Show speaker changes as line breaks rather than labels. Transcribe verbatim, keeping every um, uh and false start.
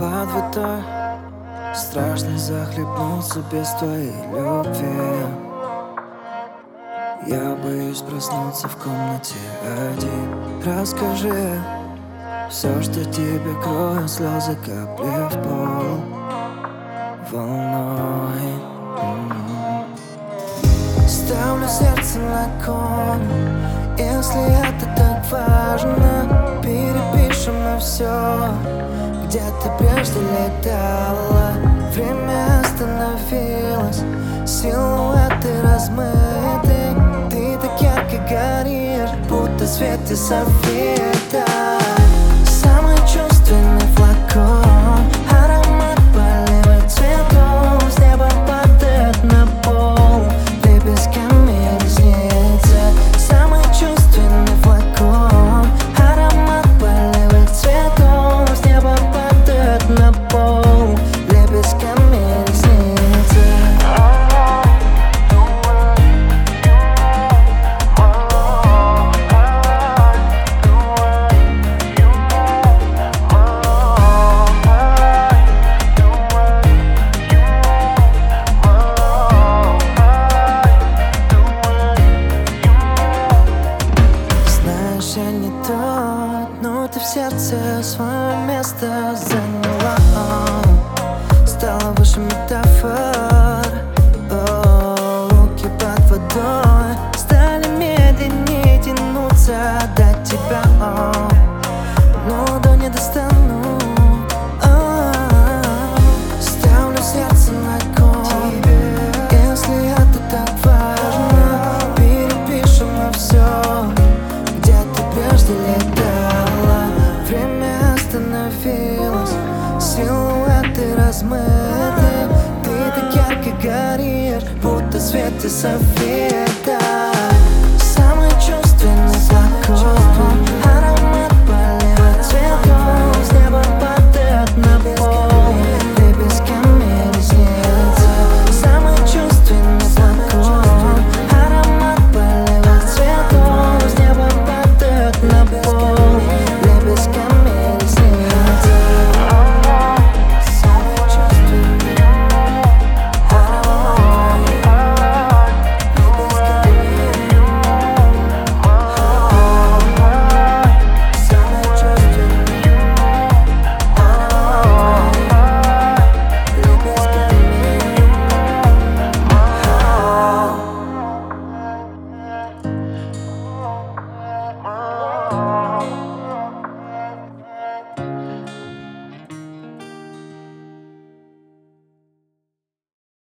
под водой. Страшно захлебнуться без твоей любви. Я боюсь проснуться в комнате один. Расскажи все, что тебе крою, слезы капли в пол волной. Ставлю сердце на кон, если это так важно. Перепишем мы все, где ты прежде летала. Время остановилось, силуэты размыты. Ты так ярко горишь, будто в свете софита. Самый чувственный флакон, аромат полевых цветов. С неба падает на пол лепестками ресницы. Самый чувственный флакон, аромат полевых цветов. С неба падает на пол лепестками ресницы. Я не тот, но ты в сердце свое место заняла. Стала выше метафор. О, руки под водой стали медленнее тянуться до тебя. Но до не достану. Ставлю сердце на кон, если это так важно. Перепишем мы все, прежде летала. Время остановилось, силуэты размыты. Ты так ярко горишь, будто в свете софит.